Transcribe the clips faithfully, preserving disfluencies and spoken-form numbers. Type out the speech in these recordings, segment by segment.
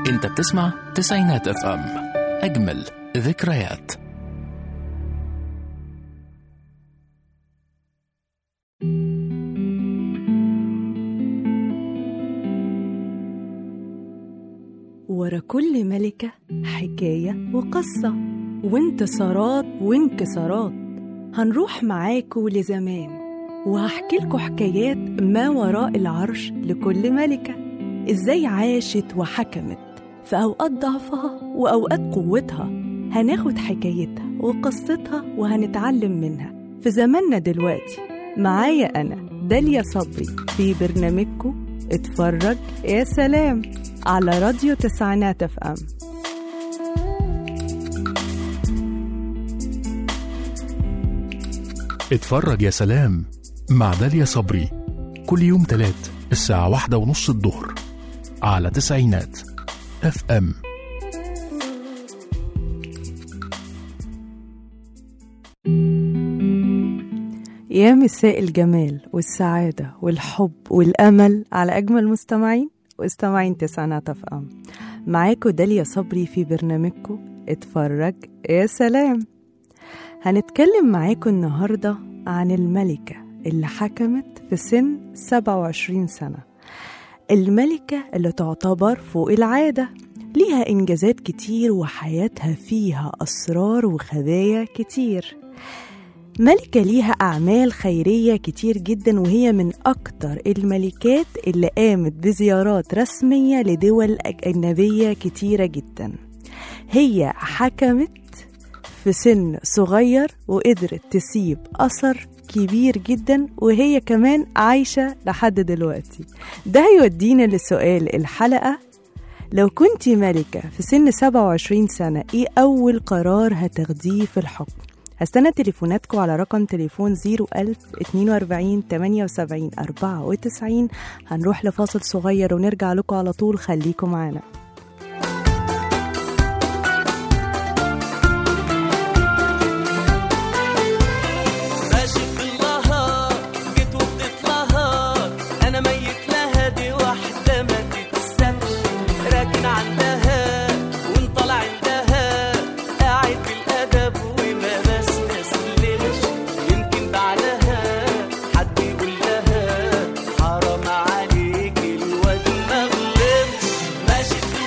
انت بتسمع تسعينات اف ام، اجمل ذكريات. ورا كل ملكة حكاية وقصة وانتصارات وانكسارات. هنروح معاكوا لزمان وهحكيلكوا حكايات ما وراء العرش لكل ملكة، ازاي عاشت وحكمت في أوقات ضعفها وأوقات قوتها. هناخد حكايتها وقصتها وهنتعلم منها في زماننا دلوقتي. معايا أنا داليا صبري في برنامجكو اتفرج يا سلام على راديو تسعينات اف ام. اتفرج يا سلام مع داليا صبري، كل يوم تلات الساعة واحدة ونص الظهر على تسعينات اف ام. يا مساء الجمال والسعادة والحب والأمل على أجمل مستمعين واستمعين تسعينات اف ام. معاكو داليا صبري في برنامجكو اتفرج يا سلام. هنتكلم معاكو النهاردة عن الملكة اللي حكمت في سن سبعة وعشرين سنة، الملكة اللي تعتبر فوق العادة، ليها إنجازات كتير وحياتها فيها أسرار وخبايا كتير. ملكة ليها أعمال خيرية كتير جدا، وهي من أكتر الملكات اللي قامت بزيارات رسمية لدول أجنبية كتيرة جدا. هي حكمت في سن صغير وقدرت تسيب أثر كبير جدا، وهي كمان عايشة لحد دلوقتي. ده هيودينا لسؤال الحلقة: لو كنتي ملكة في سن سبعة وعشرين سنة، إيه أول قرار هتاخديه في الحكم؟ هستنى تليفوناتكم على رقم تليفون زيرو ألف اتنين وأربعين تمانية وسبعين أربعة وتسعين. هنروح لفاصل صغير ونرجع لكم على طول، خليكم معنا. ماشي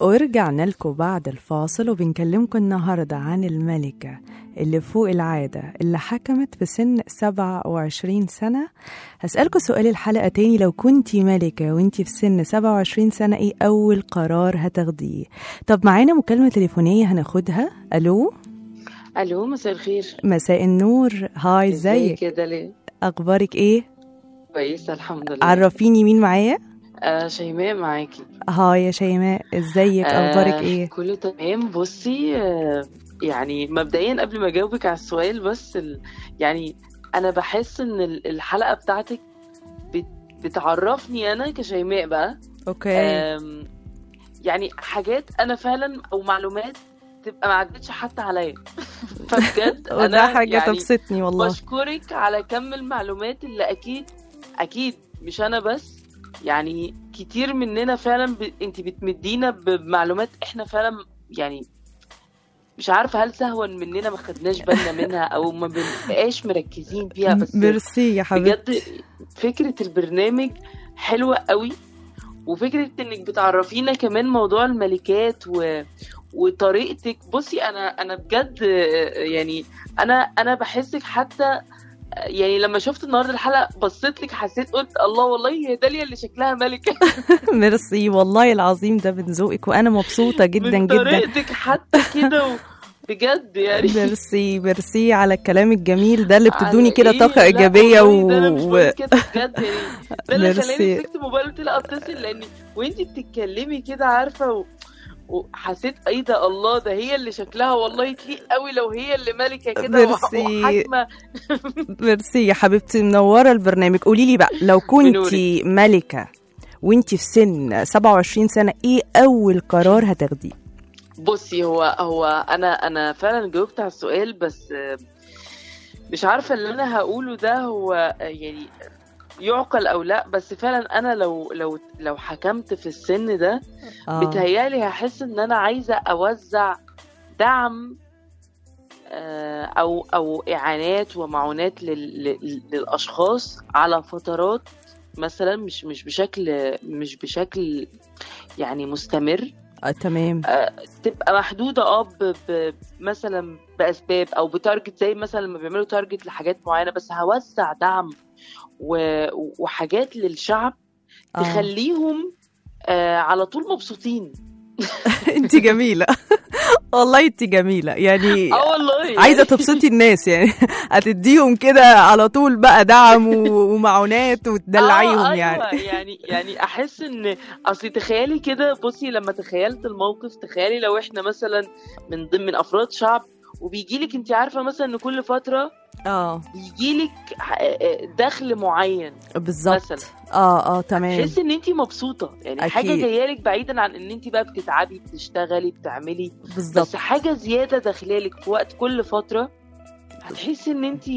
ورجعنا لكم بعد الفاصل وبنكلمكم النهاردة عن الملكة اللي فوق العادة اللي حكمت في سن سبعة وعشرين سنة. هسألكم سؤال الحلقة تاني، لو كنتي ملكة وانتي في سن سبعة وعشرين سنة ايه أول قرار هتاخديه؟ طب معانا مكالمة تليفونية هناخدها. ألو الو، مساء الخير. مساء النور. هاي ازيك؟ كده ليه؟ أخبارك ايه؟ كويسه الحمد لله. عرفيني مين معايا. آه شيماء معاكي. هاي يا شيماء، ازيك؟ آه اخبارك ايه؟ كله تمام. بصي آه يعني مبدئيا قبل ما اجاوبك على السؤال، بس ال... يعني انا بحس ان ال- الحلقه بتاعتك بت... بتعرفني انا كشيماء بقى. اوكي. آم، يعني حاجات انا فعلا او معلومات تبقى ما عدتش حتى عليا. فبجد وده انا حاجة يعني تبسطني والله. بشكرك على كم المعلومات اللي اكيد اكيد مش انا بس، يعني كتير مننا فعلا ب... انت بتمدينا بمعلومات احنا فعلا يعني مش عارفه هل سهوا مننا ما خدناش بالنا منها او ما بنبقاش مركزين فيها. بس ميرسي يا حبيبتي. بجد فكره البرنامج حلوه قوي، وفكره انك بتعرفينا كمان موضوع الملكات و... وطريقتك. بصي انا انا بجد يعني انا انا بحسك حتى يعني لما شفت النهارده الحلقه بصيت لك حسيت قلت الله والله هي داليا اللي شكلها ملكه. ميرسي والله العظيم، ده من ذوقك وانا مبسوطه جدا من جدا. طريقتك حتى كده و... بجد يعني. ميرسي ميرسي على الكلام الجميل ده اللي بتدوني على كده إيه؟ طاقه لا ايجابيه والله و... ده أنا مش و... بقول كده بجد يعني. ده اللي ميرسي. خلاني مسكت الموبايل قلت لا اتصل، لاني وانتي بتتكلمي كده عارفه و... وحسيت ايه ده، الله ده هي اللي شكلها والله تليق قوي لو هي اللي ملكه كده ميرسي. وحاكمه. ميرسي يا حبيبتي، منوره البرنامج. قولي لي بقى، لو كنتي ملكه وانتي في سن سبعة وعشرين سنه ايه اول قرار هتاخديه؟ بصي هو هو انا انا فعلا جاوبت على السؤال، بس مش عارفه اللي انا هقوله ده هو يعني يعقل او لا. بس فعلا انا لو لو لو حكمت في السن ده آه. بتهيالي هحس ان انا عايزه اوزع دعم او او اعانات ومعونات لل- للاشخاص على فترات، مثلا مش مش بشكل مش بشكل يعني مستمر. آه، تمام. آه، تبقى محدودة اه ب- ب- مثلا بأسباب أو بتارجت، زي مثلا لما بيعملوا تارجت لحاجات معينة. بس هوزع دعم و- وحاجات للشعب آه. تخليهم آه على طول مبسوطين. انتي جميله. والله انتي جميله يعني. اه والله يعني. عايزه تبسطي الناس يعني. هتديهم كده على طول بقى دعم و- ومعونات وتدلعيهم آه يعني. أيوة يعني يعني احس ان اصل تخيلي كده. بصي لما تخيلت الموقف، تخيلي لو احنا مثلا من ضمن افراد شعب وبيجيلك انت عارفه مثلا ان كل فتره اه بيجيلك دخل معين بالظبط. مثلا. اه اه تمام. تحسي ان انت مبسوطه يعني. أكيد. حاجه جايالك بعيدا عن ان انت بقى بتتعبي بتشتغلي بتعملي، بالظبط. بس حاجه زياده داخلالك في وقت كل فتره هتحسي ان انت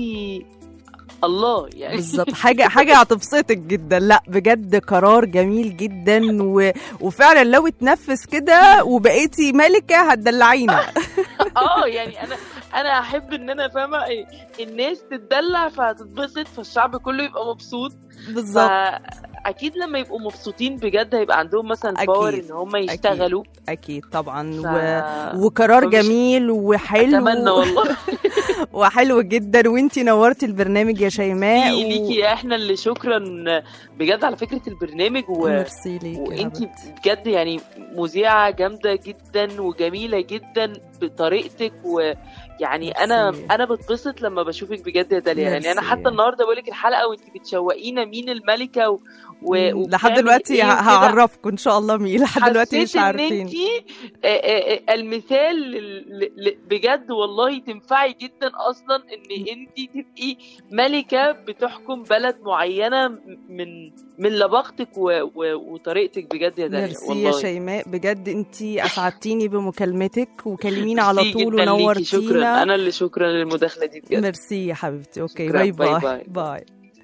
الله يعني. بالظبط. حاجه حاجه هتبسطك جدا. لا بجد قرار جميل جدا و... وفعلا لو اتنفس كده وبقيتي ملكه هتدلعينا. اه يعني انا انا احب ان انا فاهمه إيه، الناس تتدلع فهتتبسط فالشعب كله يبقى مبسوط. بالظبط. اكيد لما يبقوا مبسوطين بجد هيبقى عندهم مثلا أكيد. باور ان هم يشتغلوا. اكيد, أكيد طبعا. ف... و... وقرار فمش... جميل وحلو. اتمنى والله. وحلو جدا. وانتي نورتي البرنامج يا شيماء. و... ليكي احنا اللي شكرا بجد على فكره البرنامج و... ميرسي ليكي. وانتي بجد يعني مذيعه جامده جدا وجميله جدا بطريقتك. ويعني ميرسي. انا انا بتبسط لما بشوفك بجد يا داليا. يعني انا حتى النهارده بقول لك الحلقه وانتي بتشوقينا مين الملكه و... و... لحد دلوقتي إيه هعرفكم ان شاء الله مين. لحد دلوقتي مش عارفين. حسيت ان انتي المثال ل... ل... بجد والله تنفعي جدا اصلا ان انتي تبقي ملكه بتحكم بلد معينه من من لباقتك و... و... وطريقتك بجد يا داليا. ميرسي والله يا شيماء، بجد انتي اسعدتيني بمكالمتك وكلمينا على ميرسي طول جداً ليكي. ونورتينا. شكرا، انا اللي شكرا للمداخله دي بجد. ميرسي يا حبيبتي. اوكي شكراً. باي باي باي باي. باي.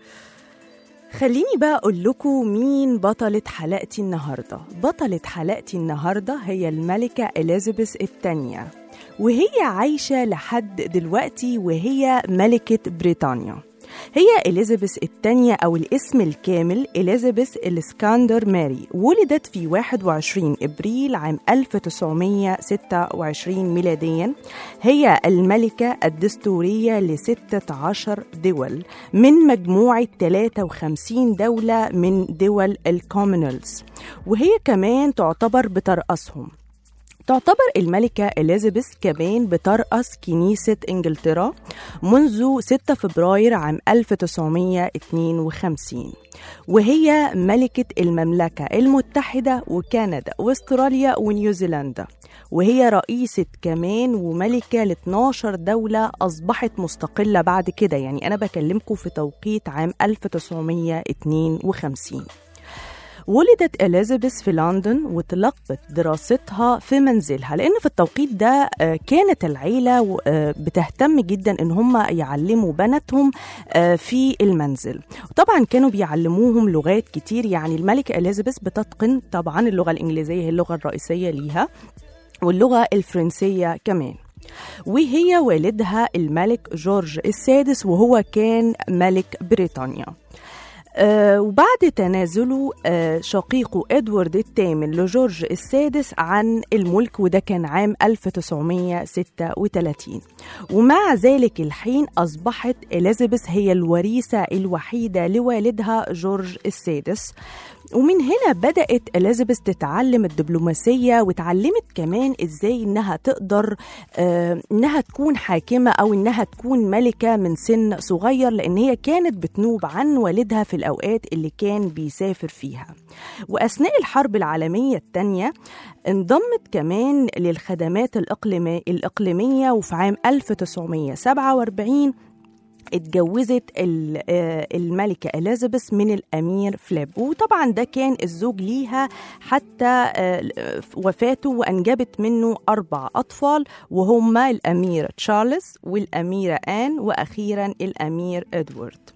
خليني بقى أقول لكم مين بطلة حلقتي النهاردة. بطلة حلقتي النهاردة هي الملكة إليزابيث الثانية، وهي عايشة لحد دلوقتي وهي ملكة بريطانيا. هي إليزابيث الثانية أو الاسم الكامل إليزابيث الإسكندر ماري، ولدت في واحد وعشرين إبريل عام ألف وتسعمائة وستة وعشرين ميلاديا. هي الملكة الدستورية لستة عشر دول من مجموعة ثلاثة وخمسين دولة من دول الكومنولث، وهي كمان تعتبر بترأسهم. تعتبر الملكة إليزابيث كمان بترأس كنيسة إنجلترا منذ ستة فبراير عام ألف وتسعمائة واثنين وخمسين، وهي ملكة المملكة المتحدة وكندا واستراليا ونيوزيلندا، وهي رئيسة كمان وملكة ل اثنتي عشرة دولة أصبحت مستقلة بعد كده. يعني أنا بكلمكم في توقيت عام ألف وتسعمائة واثنين وخمسين. ولدت إليزابيث في لندن وتلقت دراستها في منزلها، لأن في التوقيت ده كانت العيلة بتهتم جدا إن هم يعلموا بناتهم في المنزل، وطبعا كانوا بيعلموهم لغات كتير. يعني الملكة إليزابيث بتتقن طبعا اللغة الإنجليزية، هي اللغة الرئيسية ليها، واللغة الفرنسية كمان. وهي والدها الملك جورج السادس، وهو كان ملك بريطانيا. آه وبعد تنازله آه شقيقه إدوارد الثامن لجورج السادس عن الملك، وده كان عام ألف وتسعمائة وستة وثلاثين، ومع ذلك الحين أصبحت إليزابيث هي الوريثة الوحيدة لوالدها جورج السادس. ومن هنا بدأت إليزابيث تتعلم الدبلوماسية، وتعلمت كمان إزاي إنها تقدر آه إنها تكون حاكمة أو إنها تكون ملكة من سن صغير، لأن هي كانت بتنوب عن والدها في الأوقات اللي كان بيسافر فيها. وأثناء الحرب العالمية الثانية انضمت كمان للخدمات الإقليمية، وفي عام ألف وتسعمائة وسبعة وأربعين اتجوزت الملكة إليزابيث من الأمير فليب، وطبعا ده كان الزوج ليها حتى وفاته، وأنجبت منه أربع أطفال، وهما الأمير تشارلز والأميرة آن وأخيرا الأمير إدوارد.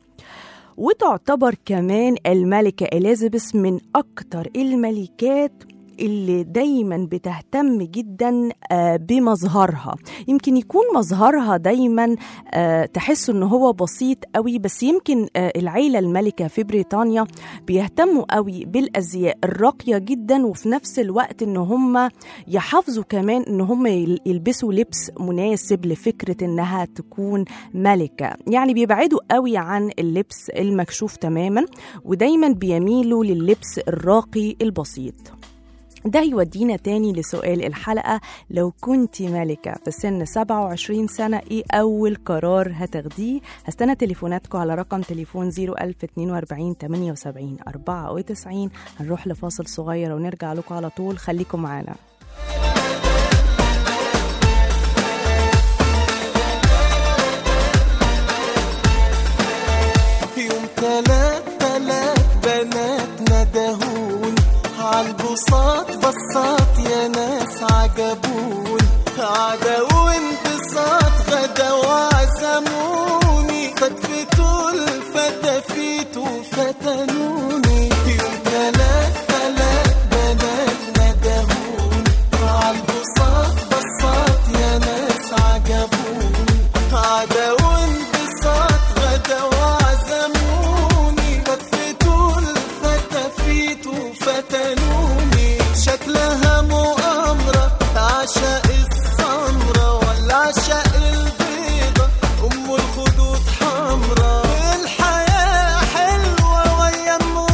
وتعتبر كمان الملكة إليزابيث من أكتر الملكات اللي دايما بتهتم جدا بمظهرها. يمكن يكون مظهرها دايما تحس ان هو بسيط قوي، بس يمكن العيلة الملكة في بريطانيا بيهتموا قوي بالازياء الراقية جدا، وفي نفس الوقت ان هم يحافظوا كمان ان هم يلبسوا لبس مناسب لفكرة انها تكون ملكة. يعني بيبعدوا قوي عن اللبس المكشوف تماما، ودايما بيميلوا لللبس الراقي البسيط. ده يودينا تاني لسؤال الحلقة، لو كنت ملكة في سن سبعة وعشرين سنة ايه أول قرار هتاخديه؟ هستنى تليفوناتكم على رقم تليفون صفر ألف واثنين وأربعين ثمانية وسبعين أربعة وتسعين. هنروح لفاصل صغير ونرجع لكم على طول، خليكم معانا. يوم تلات تلات بنات ندهون عالبساط بساط يا ناس عجبون، عدا وانبساط غدا وعزموني، فتفتوا الفتافيت وفتنوني. يوم تلات تلات بنات ندهون عالبساط بساط يا ناس عجبون، عدا وانبساط غدا وعزموني، فتفتوا الفتافيت وفتنوني. شكلها مؤامرة عشاء السمرة ولا عشاء البيضة، أم الخدود حمرا. الحياة حلوة ويا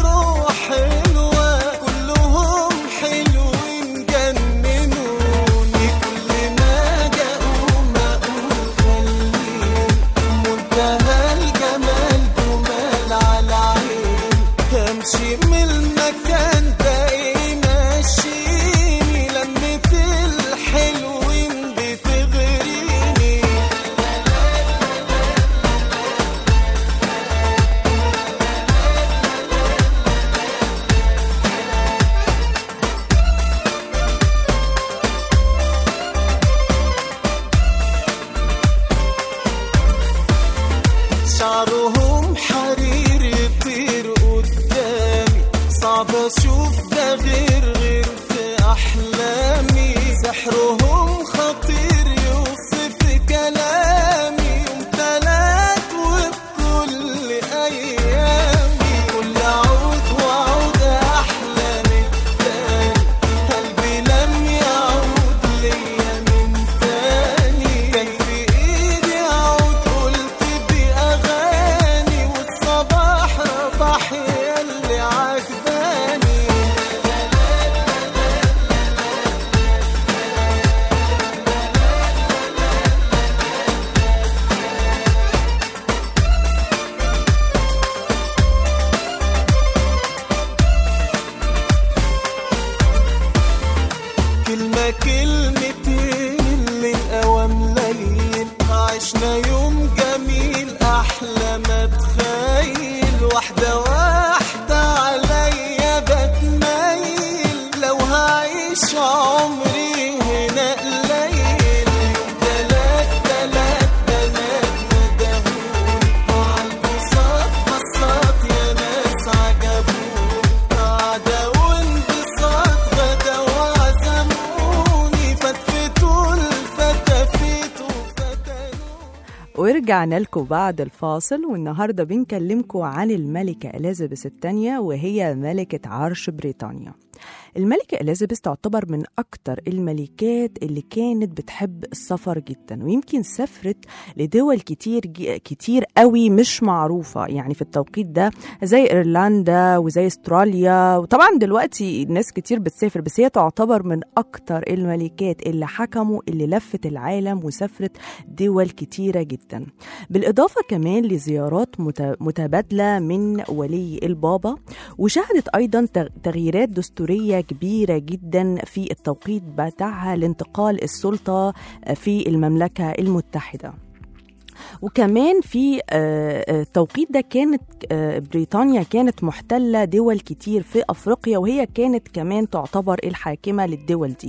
ورجعنا لكم بعد الفاصل، والنهاردة بنكلمكم عن الملكة إليزابيث الثانية وهي ملكة عرش بريطانيا. الملكة إليزابيث تعتبر من أكتر الملكات اللي كانت بتحب السفر جدا، ويمكن سافرت لدول كتير كتير قوي مش معروفة يعني في التوقيت ده، زي إيرلندا وزي استراليا، وطبعا دلوقتي ناس كتير بتسافر، بس هي تعتبر من أكتر الملكات اللي حكموا اللي لفت العالم وسافرت دول كتيرة جدا، بالإضافة كمان لزيارات متبادلة من ولي البابا، وشهدت أيضا تغييرات دستورية كبيرة جدا في التوقيت بتاعها لانتقال السلطة في المملكة المتحدة. وكمان في التوقيت ده كانت بريطانيا كانت محتلة دول كتير في أفريقيا، وهي كانت كمان تعتبر الحاكمة للدول دي.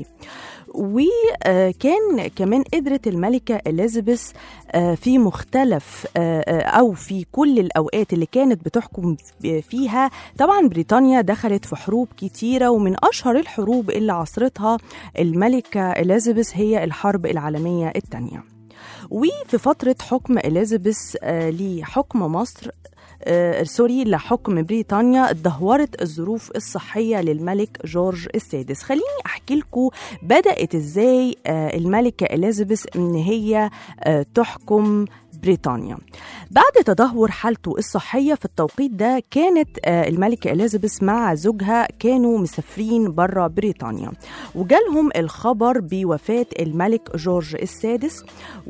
وكان كمان قدرت الملكة إليزابيث في مختلف أو في كل الأوقات اللي كانت بتحكم فيها، طبعا بريطانيا دخلت في حروب كتيرة، ومن أشهر الحروب اللي عصرتها الملكة إليزابيث هي الحرب العالمية الثانية. وفي فترة حكم إليزابيث لحكم مصر آه، سوري لحكم بريطانيا اتدهورت الظروف الصحية للملك جورج السادس. خليني أحكي لكم بدأت إزاي آه، الملكة إليزابيث إن هي آه، تحكم بريطانيا. بعد تدهور حالته الصحية في التوقيت ده، كانت الملكة إليزابيث مع زوجها كانوا مسافرين برا بريطانيا، وجالهم الخبر بوفاة الملك جورج السادس.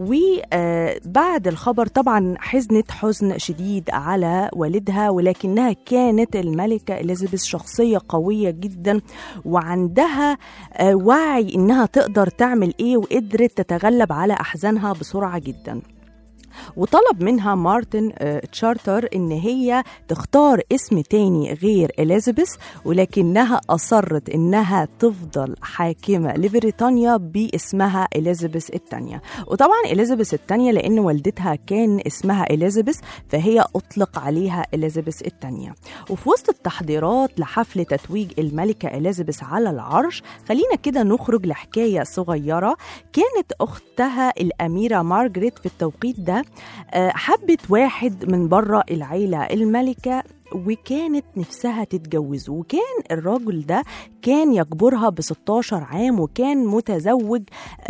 وبعد الخبر طبعا حزنت حزن شديد على والدها، ولكنها كانت الملكة إليزابيث شخصية قوية جدا، وعندها وعي إنها تقدر تعمل إيه، وقدرت تتغلب على أحزانها بسرعة جدا. وطلب منها مارتن تشارتر إن هي تختار اسم تاني غير إليزابيث، ولكنها أصرت إنها تفضل حاكمة لبريطانيا باسمها إليزابيث الثانية. وطبعا إليزابيث الثانية لأن والدتها كان اسمها إليزابيث، فهي أطلق عليها إليزابيث الثانية. وفي وسط التحضيرات لحفل تتويج الملكة إليزابيث على العرش، خلينا كده نخرج لحكاية صغيرة. كانت أختها الأميرة مارغريت في التوقيت ده حبت واحد من برا العيلة الملكة، وكانت نفسها تتجوزه، وكان الراجل ده كان يكبرها بستاشر عام، وكان متزوج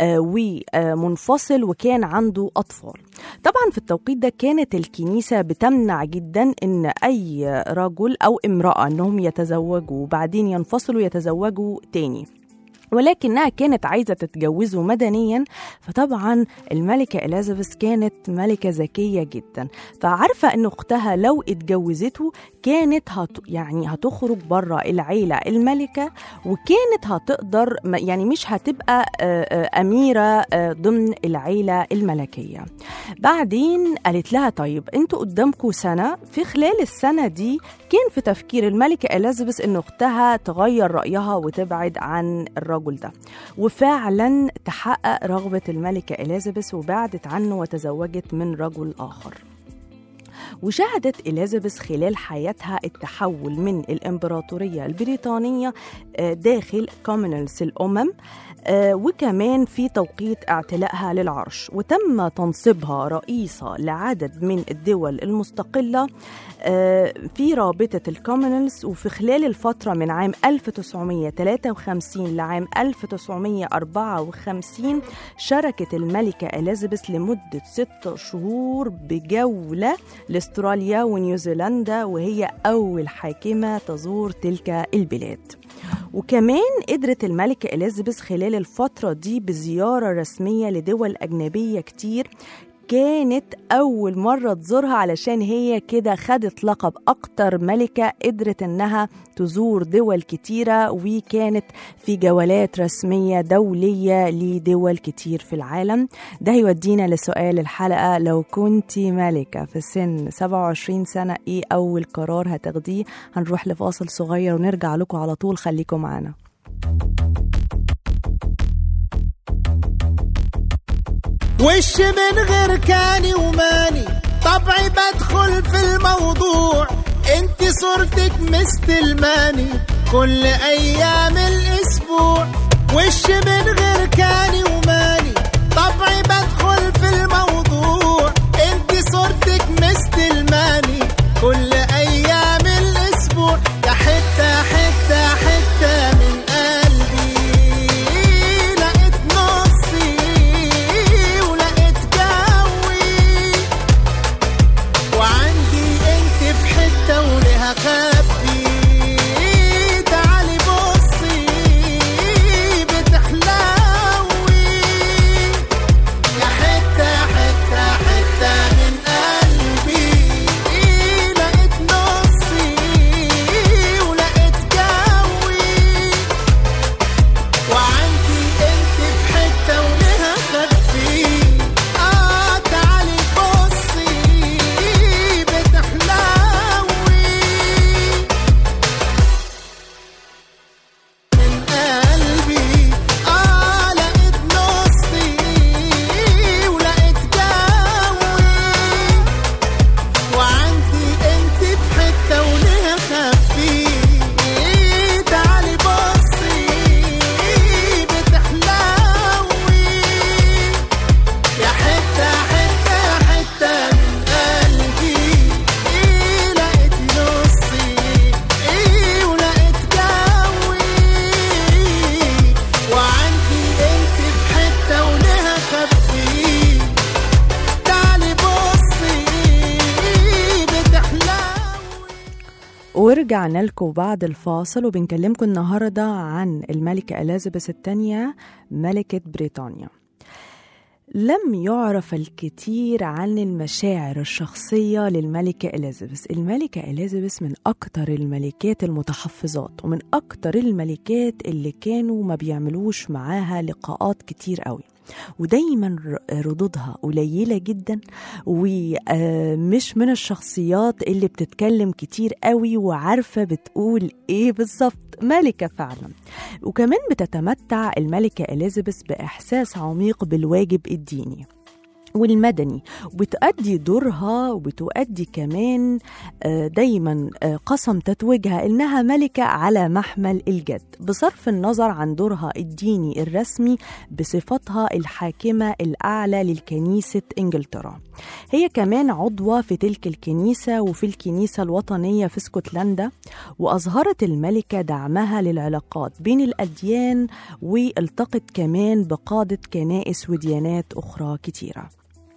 ومنفصل، وكان عنده أطفال. طبعا في التوقيت ده كانت الكنيسة بتمنع جدا ان اي رجل او امرأة انهم يتزوجوا وبعدين ينفصلوا يتزوجوا تاني، ولكنها كانت عايزة تتجوزه مدنيا. فطبعا الملكة إليزابيث كانت ملكة ذكية جدا، فعارفة ان اختها لو اتجوزته كانت هت يعني هتخرج برا العيلة الملكة، وكانت هتقدر يعني مش هتبقى أميرة ضمن العيلة الملكية. بعدين قالت لها طيب انتوا قدامكم سنة، في خلال السنة دي كان في تفكير الملكة إليزابيث ان اختها تغير رأيها وتبعد عن الرجل ده، وفعلا تحقق رغبة الملكة إليزابيث وبعدت عنه وتزوجت من رجل آخر. وشهدت إليزابيث خلال حياتها التحول من الإمبراطورية البريطانية داخل كومنولث الأمم، وكمان في توقيت اعتلائها للعرش، وتم تنصيبها رئيسة لعدد من الدول المستقلة في رابطة الكومنولث. وفي خلال الفترة من عام ألف وتسعمائة وثلاثة وخمسين لعام ألف وتسعمائة وأربعة وخمسين شاركت الملكة إليزابيث لمدة ست شهور بجولة لاستراليا ونيوزيلندا، وهي أول حاكمة تزور تلك البلاد. وكمان قدرت الملكة إليزابيث خلال الفترة دي بزيارة رسمية لدول أجنبية كتير، كانت أول مرة تزورها علشان هي كده خدت لقب أكتر ملكة قدرت إنها تزور دول كتيرة، وكانت في جولات رسمية دولية لدول كتير في العالم. ده يودينا لسؤال الحلقة، لو كنتي ملكة في سن سبعة وعشرين سنة إيه أول قرار هتاخديه؟ هنروح لفاصل صغير ونرجع لكم على طول، خليكم معنا. وش من غير كاني وماني، طبعي بدخل في الموضوع، انت صورتك مستلماني كل ايام الاسبوع. وش من غير كاني وماني، طبعي بدخل في الموضوع، انت ورجعنا لكم بعد الفاصل وبنكلمكم النهاردة عن الملكة إليزابيث الثانية ملكة بريطانيا. لم يعرف الكثير عن المشاعر الشخصية للملكة إليزابيث. الملكة إليزابيث من أكتر الملكات المتحفظات ومن أكتر الملكات اللي كانوا ما بيعملوش معاها لقاءات كتير قوي، ودايما ردودها قليلة جدا، ومش من الشخصيات اللي بتتكلم كتير قوي وعارفة بتقول ايه بالظبط، ملكة فعلا. وكمان بتتمتع الملكة إليزابيث بإحساس عميق بالواجب الديني والمدني، وبتؤدي دورها وبتؤدي كمان دايما قسم تتويجها إنها ملكة على محمل الجد، بصرف النظر عن دورها الديني الرسمي بصفتها الحاكمة الأعلى للكنيسة إنجلترا. هي كمان عضوة في تلك الكنيسة وفي الكنيسة الوطنية في اسكتلندا، وأظهرت الملكة دعمها للعلاقات بين الأديان، والتقت كمان بقادة كنائس وديانات أخرى كتيرة.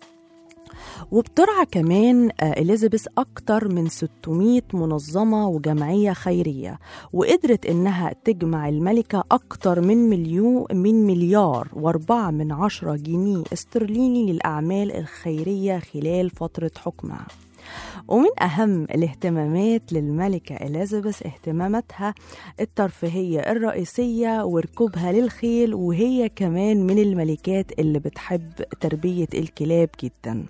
وبترعى كمان إليزابيث أكتر من ستمائة منظمة وجمعية خيرية، وقدرت إنها تجمع الملكة أكتر من مليون من مليار وأربعة من عشرة جنيه استرليني للأعمال الخيرية خلال فترة حكمها. ومن أهم الاهتمامات للملكة إليزابيث اهتماماتها الترفيهية الرئيسية وركوبها للخيل، وهي كمان من الملكات اللي بتحب تربية الكلاب جداً.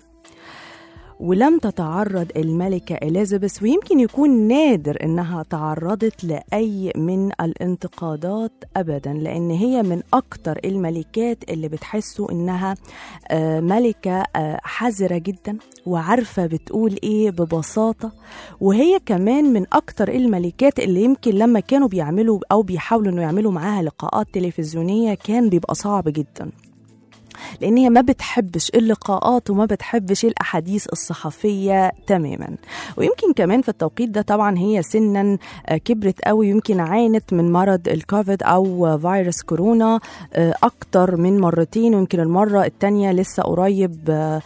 ولم تتعرض الملكة إليزابيث، ويمكن يكون نادر إنها تعرضت لأي من الانتقادات أبدا، لأن هي من أكتر الملكات اللي بتحسوا إنها ملكة حذرة جدا وعارفة بتقول إيه ببساطة. وهي كمان من أكتر الملكات اللي يمكن لما كانوا بيعملوا أو بيحاولوا إنه يعملوا معاها لقاءات تلفزيونية كان بيبقى صعب جدا، لأن هي ما بتحبش اللقاءات وما بتحبش الأحاديث الصحفية تماما. ويمكن كمان في التوقيت ده طبعا هي سنا كبرت قوي، يمكن عانت من مرض الكوفيد أو فيروس كورونا أكتر من مرتين، ويمكن المرة التانية لسه قريب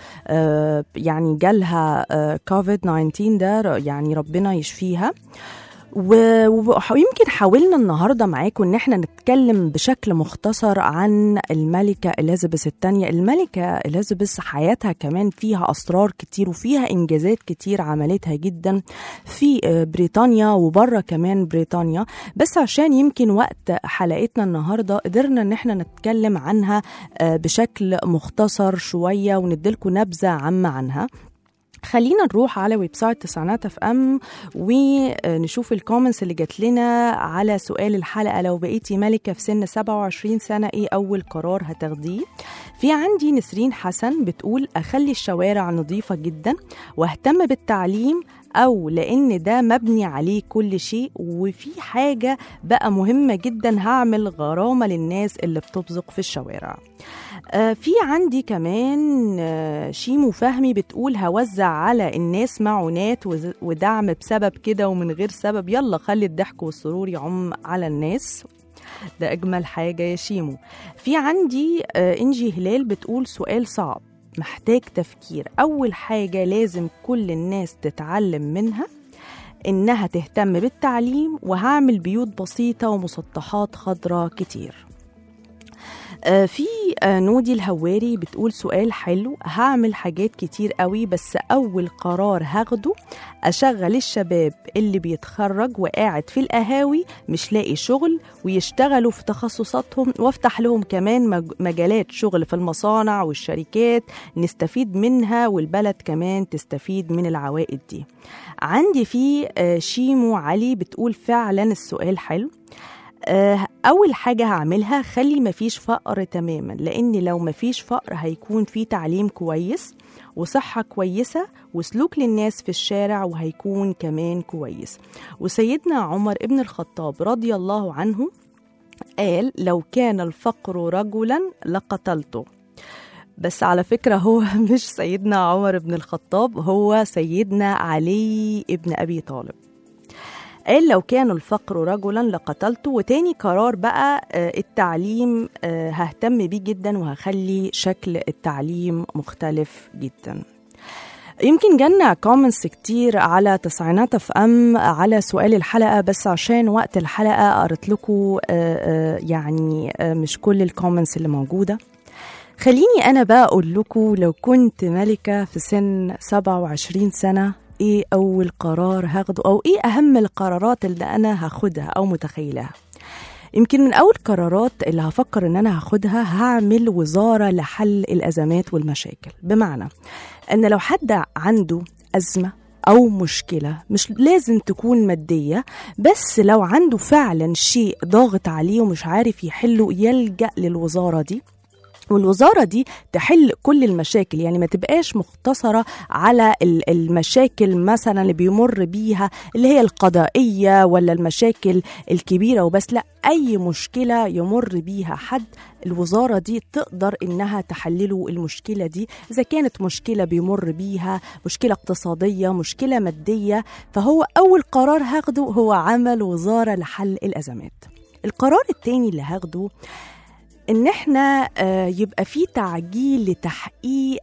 يعني جالها كوفيد تسعة عشر ده، يعني ربنا يشفيها. ويمكن حاولنا النهاردة معاكم ان احنا نتكلم بشكل مختصر عن الملكة إليزابيث الثانية. الملكة إليزابيث حياتها كمان فيها أسرار كتير وفيها إنجازات كتير عملتها جدا في بريطانيا وبره كمان بريطانيا، بس عشان يمكن وقت حلقتنا النهاردة قدرنا ان احنا نتكلم عنها بشكل مختصر شوية ونديلكم نبذة عامة عنها. خلينا نروح على ويب سايت تسعينات اف ام ونشوف الكومنتس اللي جات لنا على سؤال الحلقة: لو بقيتي ملكة في سن سبعة وعشرين سنة ايه اول قرار هتاخديه؟ في عندي نسرين حسن بتقول اخلي الشوارع نظيفة جدا واهتم بالتعليم، أو لأن ده مبني عليه كل شيء، وفي حاجة بقى مهمة جدا هعمل غرامة للناس اللي بتبزق في الشوارع. آه في عندي كمان آه شيمو فهمي بتقول هوزع على الناس معونات ودعم بسبب كده ومن غير سبب، يلا خلي الضحك والسرور يعم على الناس، ده أجمل حاجة يا شيمو. في عندي آه إنجي هلال بتقول سؤال صعب محتاج تفكير، أول حاجة لازم كل الناس تتعلم منها إنها تهتم بالتعليم، وهعمل بيوت بسيطة ومسطحات خضراء كتير. آه في آه نودي الهواري بتقول سؤال حلو، هعمل حاجات كتير قوي بس أول قرار هاخده أشغل الشباب اللي بيتخرج وقاعد في القهاوي مش لاقي شغل ويشتغلوا في تخصصاتهم، وافتح لهم كمان مجالات شغل في المصانع والشركات نستفيد منها، والبلد كمان تستفيد من العوائد دي. عندي في آه شيمو علي بتقول فعلا السؤال حلو، أول حاجة هعملها خلي مفيش فقر تماما، لأن لو مفيش فقر هيكون في تعليم كويس وصحة كويسة وسلوك للناس في الشارع وهيكون كمان كويس. وسيدنا عمر ابن الخطاب رضي الله عنه قال لو كان الفقر رجلا لقتلته، بس على فكرة هو مش سيدنا عمر ابن الخطاب، هو سيدنا علي ابن أبي طالب. قال لو كان الفقر رجلا لقتلته. وتاني قرار بقى التعليم، ههتم بيه جدا وهخلي شكل التعليم مختلف جدا. يمكن جانا كومنتس كتير على تسعينات اف ام على سؤال الحلقة، بس عشان وقت الحلقة قرأت لكم يعني مش كل الكومنتس اللي موجودة. خليني أنا بقى أقول لكم، لو كنت ملكة في سن سبعة وعشرين سنة إيه أول قرار هاخده، أو إيه أهم القرارات اللي أنا هاخدها أو متخيلها؟ يمكن من أول قرارات اللي هفكر إن أنا هاخدها هعمل وزارة لحل الأزمات والمشاكل. بمعنى أن لو حد عنده أزمة أو مشكلة، مش لازم تكون مادية، بس لو عنده فعلا شيء ضاغط عليه ومش عارف يحله، يلجأ للوزارة دي، والوزارة دي تحل كل المشاكل. يعني ما تبقاش مختصرة على المشاكل مثلا اللي بيمر بيها اللي هي القضائية ولا المشاكل الكبيرة وبس، لا، أي مشكلة يمر بيها حد الوزارة دي تقدر إنها تحلله المشكلة دي، إذا كانت مشكلة بيمر بيها، مشكلة اقتصادية، مشكلة مادية. فهو أول قرار هاخده هو عمل وزارة لحل الأزمات. القرار التاني اللي هاخده إن إحنا يبقى فيه تعجيل لتحقيق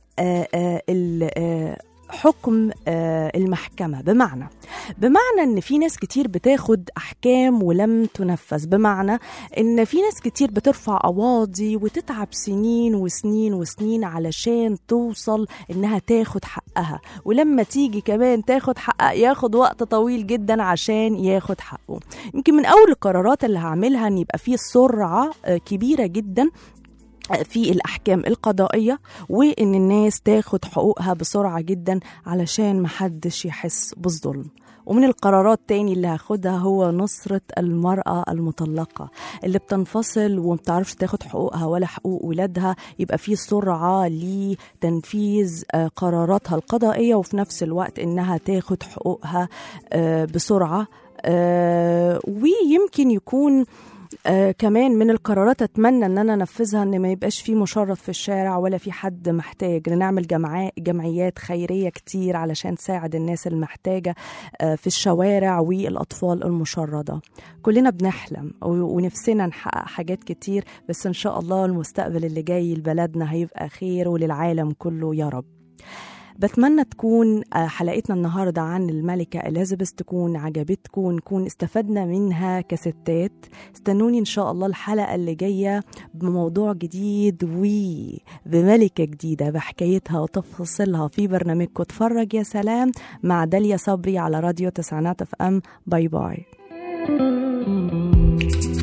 حكم المحكمة. بمعنى بمعنى إن في ناس كتير بتاخد أحكام ولم تنفذ، بمعنى إن في ناس كتير بترفع قواضي وتتعب سنين وسنين وسنين علشان توصل إنها تاخد حقها، ولما تيجي كمان تاخد حقها ياخد وقت طويل جدا عشان ياخد حقه. يمكن من أول القرارات اللي هعملها إن يبقى فيه سرعة كبيرة جدا في الأحكام القضائية، وإن الناس تاخد حقوقها بسرعة جدا علشان محدش يحس بالظلم. ومن القرارات تاني اللي هاخدها هو نصرة المرأة المطلقة اللي بتنفصل ومتعرفش تاخد حقوقها ولا حقوق ولادها، يبقى فيه سرعة لتنفيذ قراراتها القضائية، وفي نفس الوقت إنها تاخد حقوقها بسرعة. ويمكن يكون آه كمان من القرارات أتمنى أن أنا أنفذها أن ما يبقاش في مشرد في الشارع ولا في حد محتاج، نعمل جمعيات خيرية كتير علشان تساعد الناس المحتاجة آه في الشوارع والأطفال المشردة. كلنا بنحلم ونفسنا نحقق حاجات كتير، بس إن شاء الله المستقبل اللي جاي لبلدنا هيبقى خير وللعالم كله يا رب. بتمنى تكون حلقتنا النهاردة عن الملكة إليزابيث تكون عجبتكم ونكون استفدنا منها كستات. استنوني إن شاء الله الحلقة اللي جاية بموضوع جديد وبملكة جديدة بحكايتها وتفاصيلها في برنامجكم اتفرج يا سلام مع داليا صبري على راديو تسعينات اف ام. باي باي.